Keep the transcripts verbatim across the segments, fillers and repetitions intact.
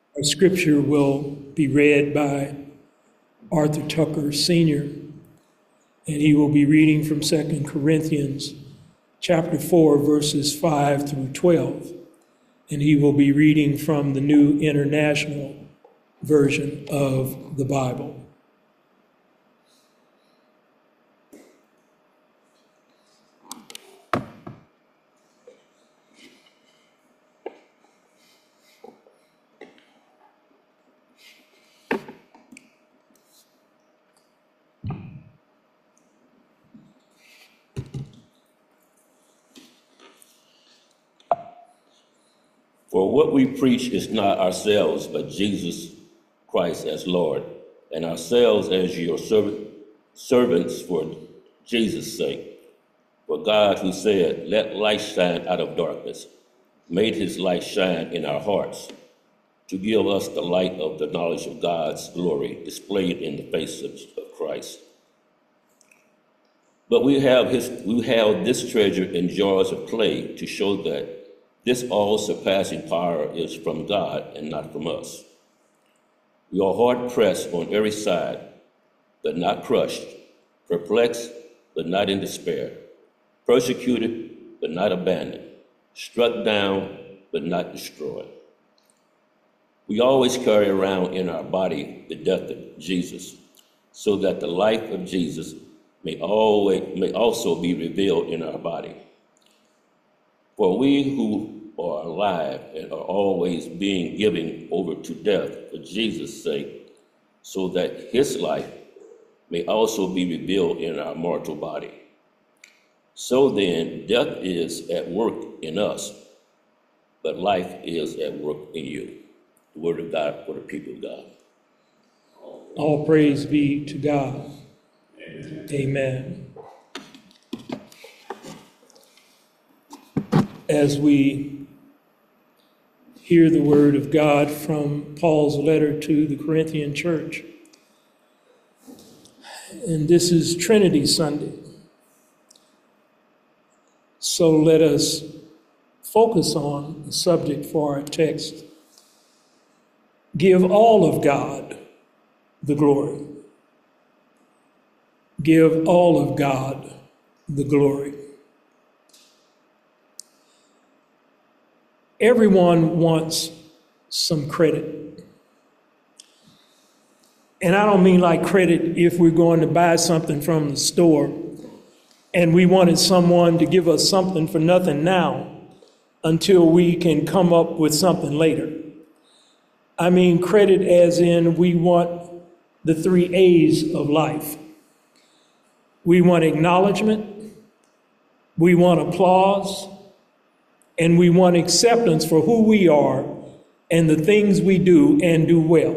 Our scripture will be read by Arthur Tucker Senior, and he will be reading from Second Corinthians chapter four, verses five through twelve, and he will be reading from the New International Version of the Bible. For what we preach is not ourselves, but Jesus Christ as Lord, and ourselves as your servant, servants for Jesus' sake. For God, who said, "Let light shine out of darkness," made his light shine in our hearts to give us the light of the knowledge of God's glory displayed in the face of, of Christ. But we have his, we have this treasure in jars of clay to show that this all-surpassing power is from God and not from us. We are hard-pressed on every side, but not crushed, perplexed, but not in despair, persecuted, but not abandoned, struck down, but not destroyed. We always carry around in our body the death of Jesus, so that the life of Jesus may always may also be revealed in our body. For we who are alive and are always being given over to death for Jesus' sake, so that his life may also be revealed in our mortal body. So then, death is at work in us, but life is at work in you. The word of God for the people of God. All praise be to God. Amen. Amen. As we hear the word of God from Paul's letter to the Corinthian church, and this is Trinity Sunday, so let us focus on the subject for our text. Give all of God the glory. Give all of God the glory. Everyone wants some credit. And I don't mean like credit if we're going to buy something from the store and we wanted someone to give us something for nothing now until we can come up with something later. I mean credit as in we want the three A's of life. We want acknowledgement, we want applause, and we want acceptance for who we are and the things we do and do well.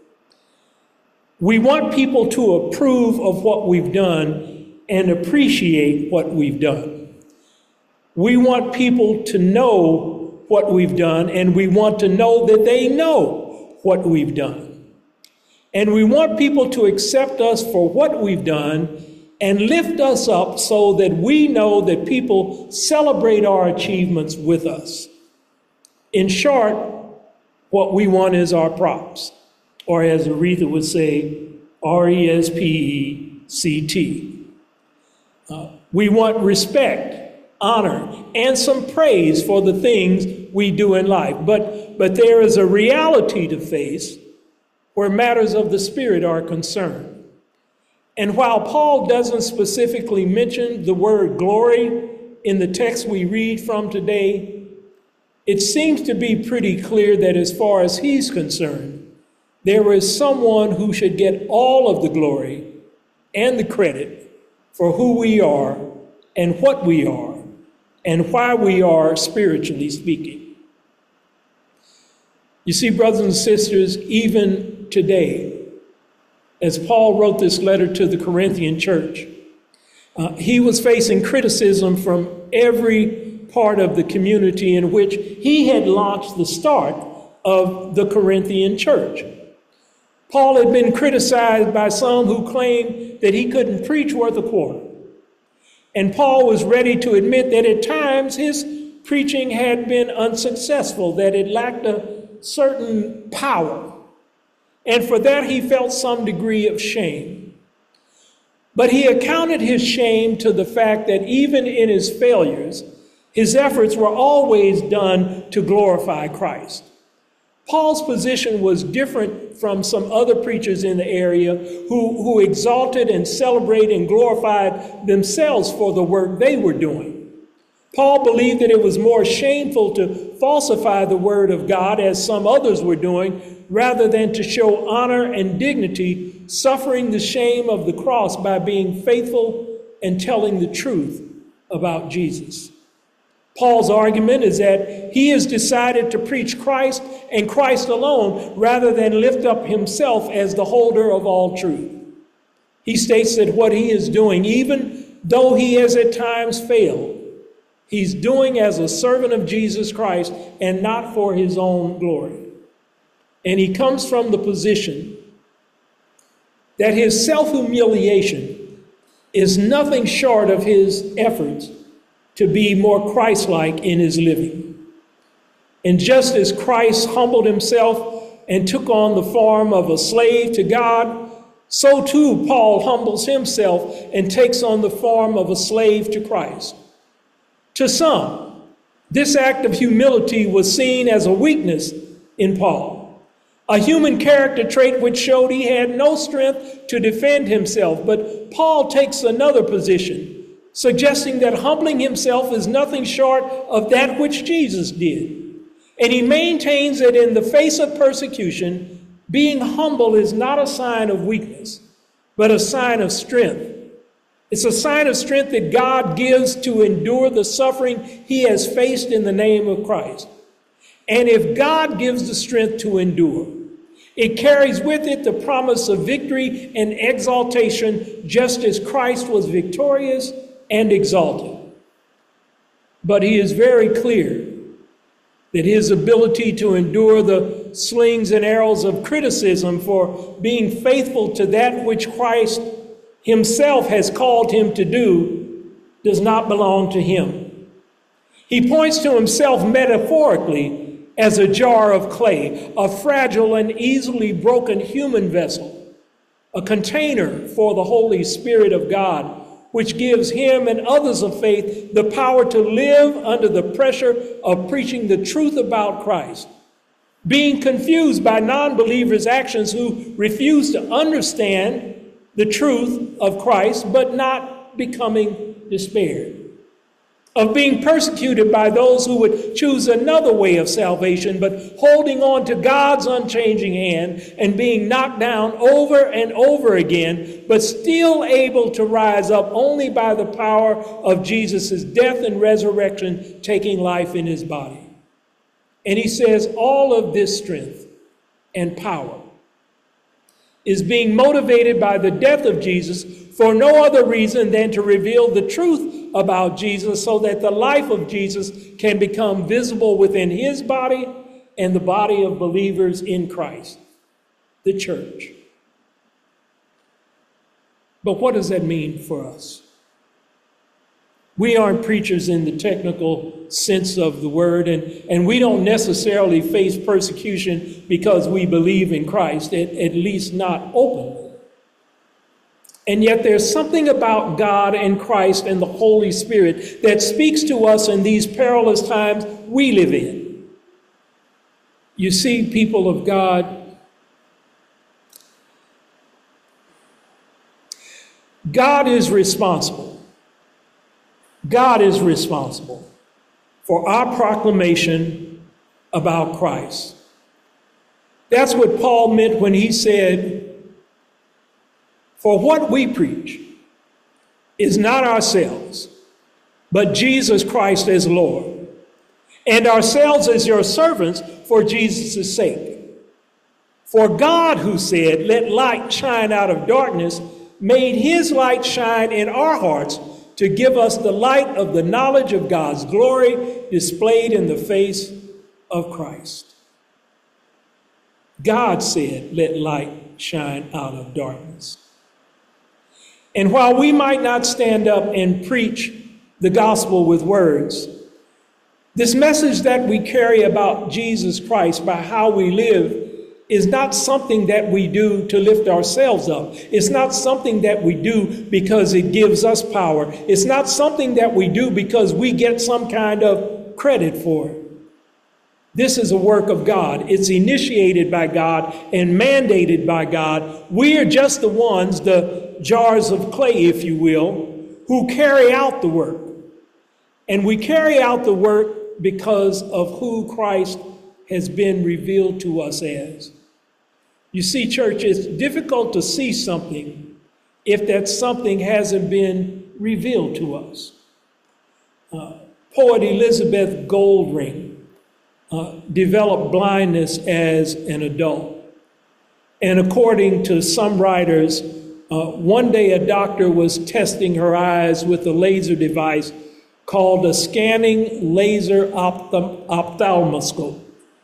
We want people to approve of what we've done and appreciate what we've done. We want people to know what we've done, and we want to know that they know what we've done. And we want people to accept us for what we've done and lift us up so that we know that people celebrate our achievements with us. In short, what we want is our props, or as Aretha would say, R E S P E C T. Uh, we want respect, honor, and some praise for the things we do in life. But, but there is a reality to face where matters of the Spirit are concerned. And while Paul doesn't specifically mention the word glory in the text we read from today, it seems to be pretty clear that as far as he's concerned, there is someone who should get all of the glory and the credit for who we are and what we are and why we are spiritually speaking. You see, brothers and sisters, even today, as Paul wrote this letter to the Corinthian church, uh, he was facing criticism from every part of the community in which he had launched the start of the Corinthian church. Paul had been criticized by some who claimed that he couldn't preach worth a quarter. And Paul was ready to admit that at times his preaching had been unsuccessful, that it lacked a certain power, and for that he felt some degree of shame. But he accounted his shame to the fact that even in his failures, his efforts were always done to glorify Christ. Paul's position was different from some other preachers in the area who, who exalted and celebrated and glorified themselves for the work they were doing. Paul believed that it was more shameful to falsify the word of God, as some others were doing, rather than to show honor and dignity, suffering the shame of the cross by being faithful and telling the truth about Jesus. Paul's argument is that he has decided to preach Christ and Christ alone rather than lift up himself as the holder of all truth. He states that what he is doing, even though he has at times failed, he's doing as a servant of Jesus Christ and not for his own glory. And he comes from the position that his self-humiliation is nothing short of his efforts to be more Christ-like in his living. And just as Christ humbled himself and took on the form of a slave to God, so too Paul humbles himself and takes on the form of a slave to Christ. To some, this act of humility was seen as a weakness in Paul, a human character trait which showed he had no strength to defend himself. But Paul takes another position, suggesting that humbling himself is nothing short of that which Jesus did. And he maintains that in the face of persecution, being humble is not a sign of weakness, but a sign of strength. It's a sign of strength that God gives to endure the suffering he has faced in the name of Christ. And if God gives the strength to endure, it carries with it the promise of victory and exaltation, just as Christ was victorious and exalted. But he is very clear that his ability to endure the slings and arrows of criticism for being faithful to that which Christ himself has called him to do does not belong to him. He points to himself metaphorically as a jar of clay, a fragile and easily broken human vessel, a container for the Holy Spirit of God, which gives him and others of faith the power to live under the pressure of preaching the truth about Christ, being confused by non-believers' actions who refuse to understand the truth of Christ, but not becoming despaired, of being persecuted by those who would choose another way of salvation, but holding on to God's unchanging hand and being knocked down over and over again, but still able to rise up only by the power of Jesus' death and resurrection, taking life in his body. And he says all of this strength and power is being motivated by the death of Jesus for no other reason than to reveal the truth about Jesus, so that the life of Jesus can become visible within his body and the body of believers in Christ, the church. But what does that mean for us? We aren't preachers in the technical sense of the word, and, and we don't necessarily face persecution because we believe in Christ, at, at least not openly. And yet there's something about God and Christ and the Holy Spirit that speaks to us in these perilous times we live in. You see, people of God, God is responsible. God is responsible for our proclamation about Christ. That's what Paul meant when he said, "For what we preach is not ourselves, but Jesus Christ as Lord, and ourselves as your servants for Jesus' sake. For God, who said, 'Let light shine out of darkness,' made his light shine in our hearts to give us the light of the knowledge of God's glory displayed in the face of Christ." God said, "Let light shine out of darkness." And while we might not stand up and preach the gospel with words, This message that we carry about Jesus Christ by how we live is not something that we do to lift ourselves up. It's not something that we do because it gives us power. It's not something that we do because we get some kind of credit for it. This is a work of God. It's initiated by God and mandated by God. We are just the ones, the jars of clay, if you will, who carry out the work. And we carry out the work because of who Christ has been revealed to us as. You see, church, it's difficult to see something if that something hasn't been revealed to us. Uh, poet Elizabeth Goldring uh, developed blindness as an adult. And according to some writers, uh, one day a doctor was testing her eyes with a laser device called a scanning laser ophthalm- ophthalmoscope.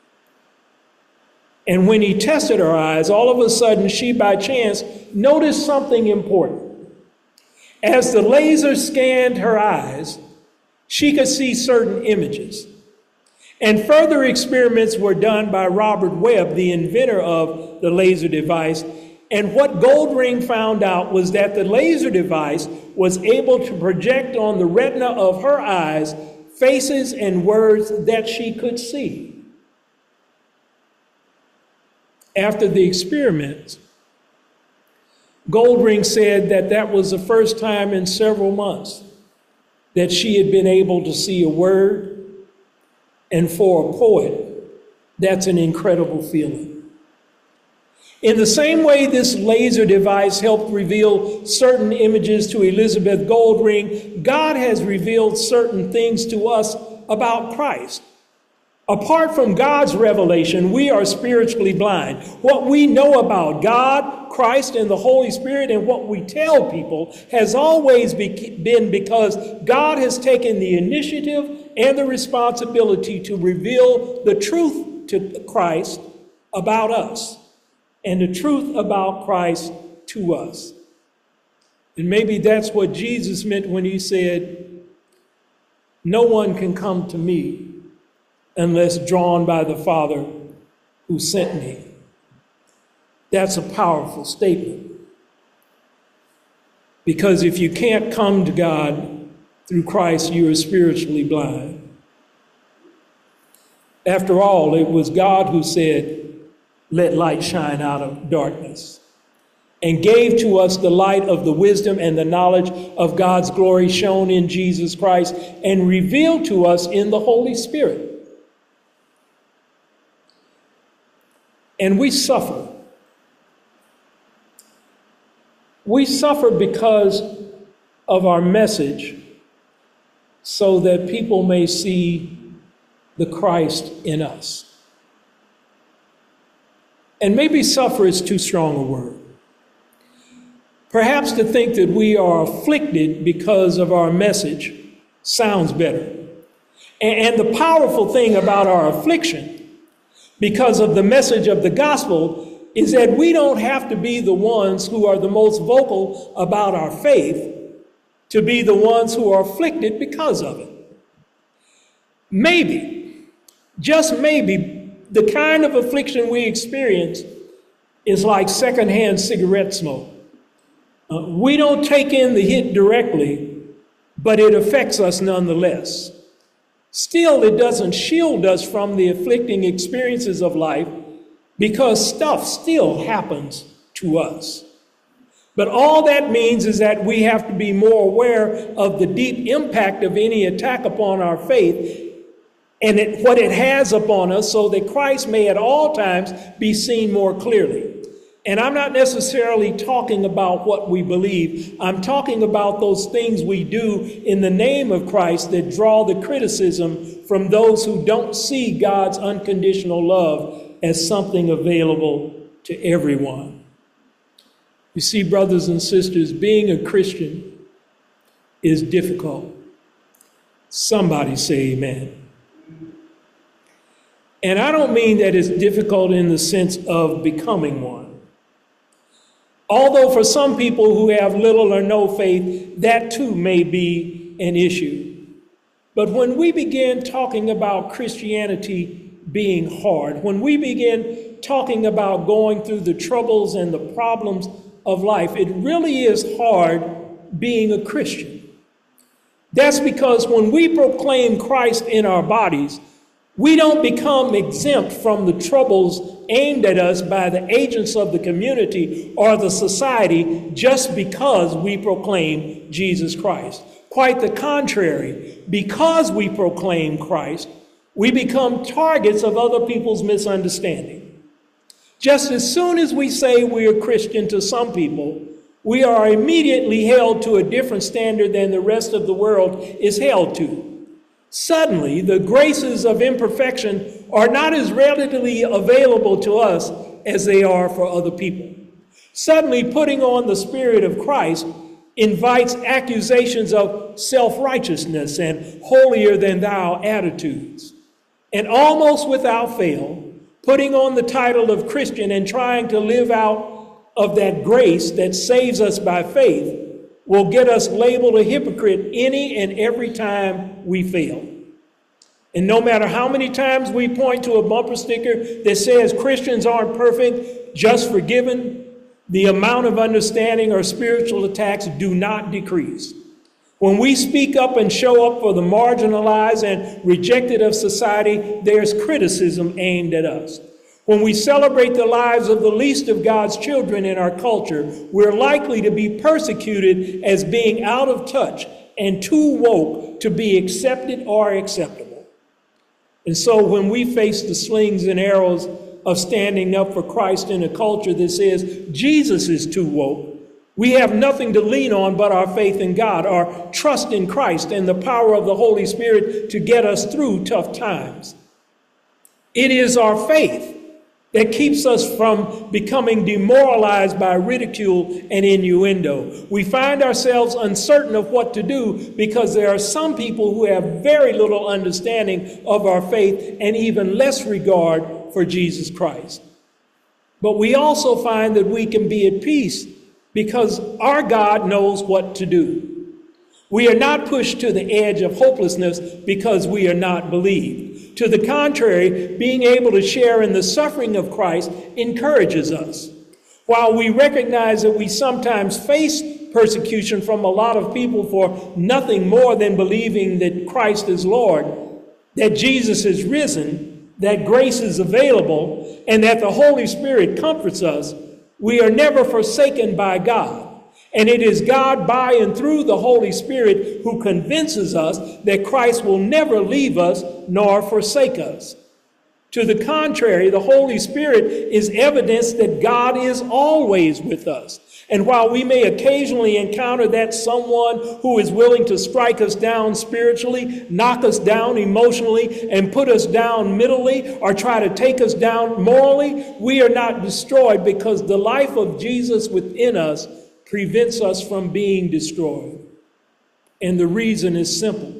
And when he tested her eyes, all of a sudden she, by chance, noticed something important. As the laser scanned her eyes, she could see certain images. And further experiments were done by Robert Webb, the inventor of the laser device. And what Goldring found out was that the laser device was able to project on the retina of her eyes faces and words that she could see. After the experiments, Goldring said that that was the first time in several months that she had been able to see a word. And for a poet, that's an incredible feeling. In the same way this laser device helped reveal certain images to Elizabeth Goldring, God has revealed certain things to us about Christ. Apart from God's revelation, we are spiritually blind. What we know about God, Christ, and the Holy Spirit, and what we tell people has always been because God has taken the initiative and the responsibility to reveal the truth to Christ about us and the truth about Christ to us. And maybe that's what Jesus meant when he said, "No one can come to me unless drawn by the Father who sent me." That's a powerful statement. Because if you can't come to God through Christ, you are spiritually blind. After all, it was God who said, "Let light shine out of darkness," and gave to us the light of the wisdom and the knowledge of God's glory shown in Jesus Christ and revealed to us in the Holy Spirit. And we suffer. We suffer because of our message, so that people may see the Christ in us. And maybe suffer is too strong a word. Perhaps to think that we are afflicted because of our message sounds better. And the powerful thing about our affliction, because of the message of the gospel, is that we don't have to be the ones who are the most vocal about our faith to be the ones who are afflicted because of it. Maybe, just maybe, the kind of affliction we experience is like secondhand cigarette smoke. Uh, we don't take in the hit directly, but it affects us nonetheless. Still, it doesn't shield us from the afflicting experiences of life because stuff still happens to us. But all that means is that we have to be more aware of the deep impact of any attack upon our faith and it, what it has upon us, so that Christ may at all times be seen more clearly. And I'm not necessarily talking about what we believe. I'm talking about those things we do in the name of Christ that draw the criticism from those who don't see God's unconditional love as something available to everyone. You see, brothers and sisters, being a Christian is difficult. Somebody say amen. And I don't mean that it's difficult in the sense of becoming one. Although for some people who have little or no faith, that too may be an issue. But when we begin talking about Christianity being hard, when we begin talking about going through the troubles and the problems of life, it really is hard being a Christian. That's because when we proclaim Christ in our bodies, we don't become exempt from the troubles aimed at us by the agents of the community or the society just because we proclaim Jesus Christ. Quite the contrary, because we proclaim Christ, we become targets of other people's misunderstanding. Just as soon as we say we're Christian to some people, we are immediately held to a different standard than the rest of the world is held to. Suddenly, the graces of imperfection are not as readily available to us as they are for other people. Suddenly, putting on the Spirit of Christ invites accusations of self-righteousness and holier-than-thou attitudes. And almost without fail, putting on the title of Christian and trying to live out of that grace that saves us by faith will get us labeled a hypocrite any and every time we fail. And no matter how many times we point to a bumper sticker that says Christians aren't perfect, just forgiven, the amount of understanding or spiritual attacks do not decrease. When we speak up and show up for the marginalized and rejected of society, there's criticism aimed at us. When we celebrate the lives of the least of God's children in our culture, we're likely to be persecuted as being out of touch and too woke to be accepted or acceptable. And so when we face the slings and arrows of standing up for Christ in a culture that says Jesus is too woke, we have nothing to lean on but our faith in God, our trust in Christ and the power of the Holy Spirit to get us through tough times. It is our faith that keeps us from becoming demoralized by ridicule and innuendo. We find ourselves uncertain of what to do because there are some people who have very little understanding of our faith and even less regard for Jesus Christ. But we also find that we can be at peace because our God knows what to do. We are not pushed to the edge of hopelessness because we are not believed. To the contrary, being able to share in the suffering of Christ encourages us. While we recognize that we sometimes face persecution from a lot of people for nothing more than believing that Christ is Lord, that Jesus is risen, that grace is available, and that the Holy Spirit comforts us, we are never forsaken by God. And it is God by and through the Holy Spirit who convinces us that Christ will never leave us nor forsake us. To the contrary, the Holy Spirit is evidence that God is always with us. And while we may occasionally encounter that someone who is willing to strike us down spiritually, knock us down emotionally, and put us down mentally, or try to take us down morally, we are not destroyed because the life of Jesus within us prevents us from being destroyed. And the reason is simple.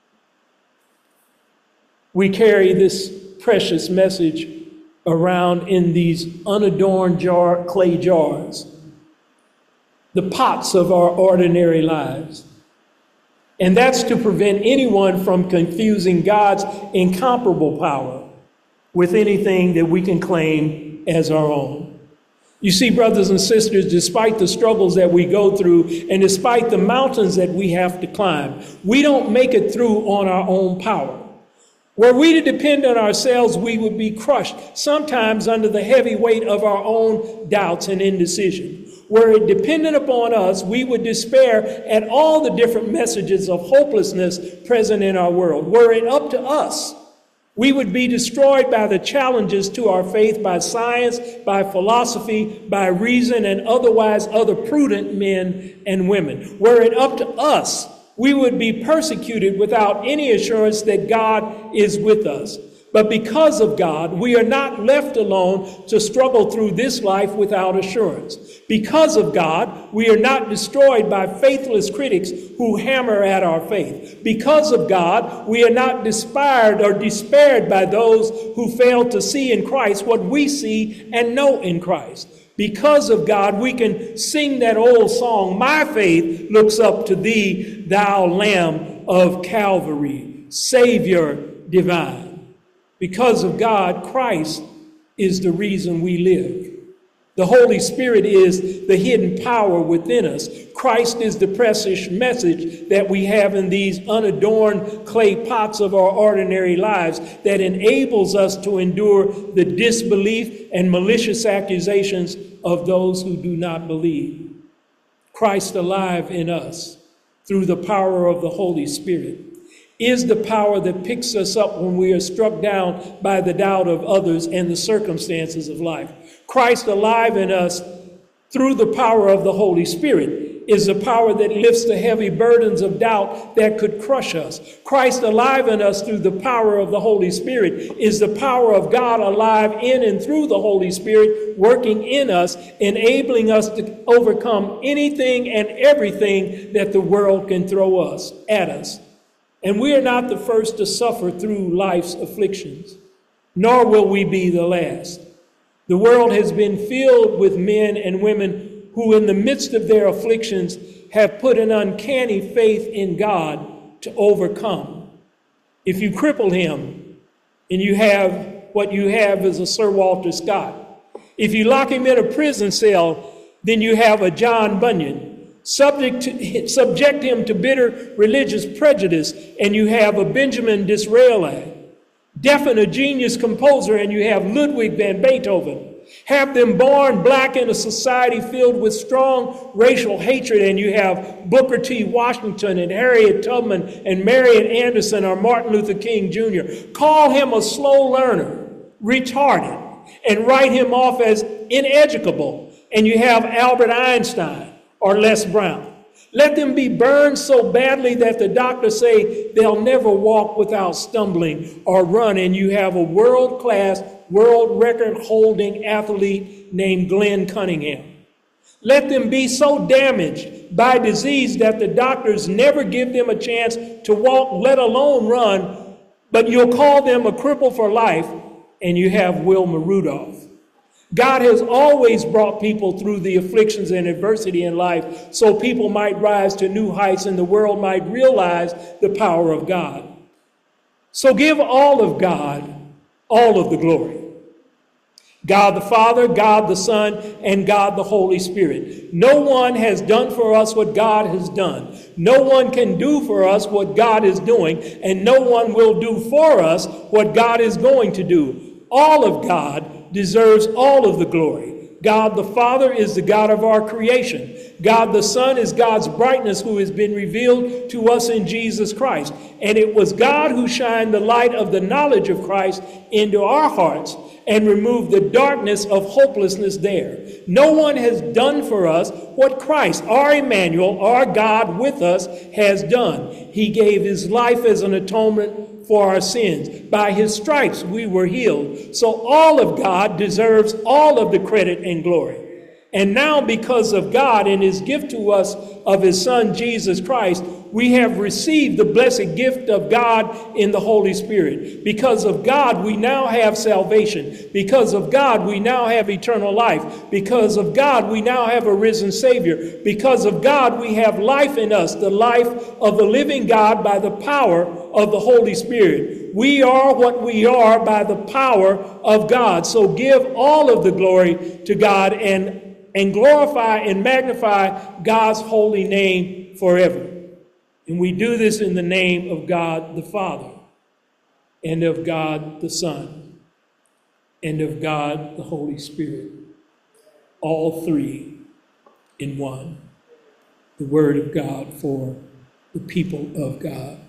We carry this precious message around in these unadorned jar, clay jars, the pots of our ordinary lives. And that's to prevent anyone from confusing God's incomparable power with anything that we can claim as our own. You see, brothers and sisters, despite the struggles that we go through and despite the mountains that we have to climb, we don't make it through on our own power. Were we to depend on ourselves, we would be crushed, sometimes under the heavy weight of our own doubts and indecision. Were it dependent upon us, we would despair at all the different messages of hopelessness present in our world. Were it up to us, we would be destroyed by the challenges to our faith, by science, by philosophy, by reason, and otherwise other prudent men and women. Were it up to us, we would be persecuted without any assurance that God is with us. But because of God, we are not left alone to struggle through this life without assurance. Because of God, we are not destroyed by faithless critics who hammer at our faith. Because of God, we are not despaired or despaired by those who fail to see in Christ what we see and know in Christ. Because of God, we can sing that old song, "My faith looks up to thee, thou Lamb of Calvary." Savior divine. Because of God, Christ is the reason we live. The Holy Spirit is the hidden power within us. Christ is the precious message that we have in these unadorned clay pots of our ordinary lives that enables us to endure the disbelief and malicious accusations of those who do not believe. Christ alive in us through the power of the Holy Spirit is the power that picks us up when we are struck down by the doubt of others and the circumstances of life. Christ alive in us through the power of the Holy Spirit is the power that lifts the heavy burdens of doubt that could crush us. Christ alive in us through the power of the Holy Spirit is the power of God alive in and through the Holy Spirit working in us, enabling us to overcome anything and everything that the world can throw us at us. And we are not the first to suffer through life's afflictions, nor will we be the last. The world has been filled with men and women who in the midst of their afflictions have put an uncanny faith in God to overcome. If you cripple him and you have what you have is a Sir Walter Scott. If you lock him in a prison cell, then you have a John Bunyan. Subject, to, subject him to bitter religious prejudice, and you have a Benjamin Disraeli. Deafen a genius composer, and you have Ludwig van Beethoven. Have them born black in a society filled with strong racial hatred, and you have Booker T. Washington and Harriet Tubman and Marian Anderson or Martin Luther King Junior Call him a slow learner, retarded, and write him off as ineducable, and you have Albert Einstein or Les Brown. Let them be burned so badly that the doctors say they'll never walk without stumbling or run, and you have a world-class, world record-holding athlete named Glenn Cunningham. Let them be so damaged by disease that the doctors never give them a chance to walk, let alone run, but you'll call them a cripple for life, and you have Wilma Rudolph. God has always brought people through the afflictions and adversity in life so people might rise to new heights and the world might realize the power of God. So give all of God all of the glory. God the Father, God the Son, and God the Holy Spirit. No one has done for us what God has done. No one can do for us what God is doing, and no one will do for us what God is going to do. All of God deserves all of the glory. God the Father is the God of our creation. God the Son is God's brightness who has been revealed to us in Jesus Christ. And it was God who shined the light of the knowledge of Christ into our hearts and removed the darkness of hopelessness there. No one has done for us what Christ, our Emmanuel, our God with us, has done. He gave his life as an atonement for our sins. By his stripes we were healed. So all of God deserves all of the credit and glory. And now because of God and his gift to us of his Son Jesus Christ, we have received the blessed gift of God in the Holy Spirit. Because of God, we now have salvation. Because of God, we now have eternal life. Because of God, we now have a risen Savior. Because of God, we have life in us, the life of the living God by the power of the Holy Spirit. We are what we are by the power of God. So give all of the glory to God and and glorify and magnify God's holy name forever. And we do this in the name of God the Father, and of God the Son, and of God the Holy Spirit. All three in one. The word of God for the people of God.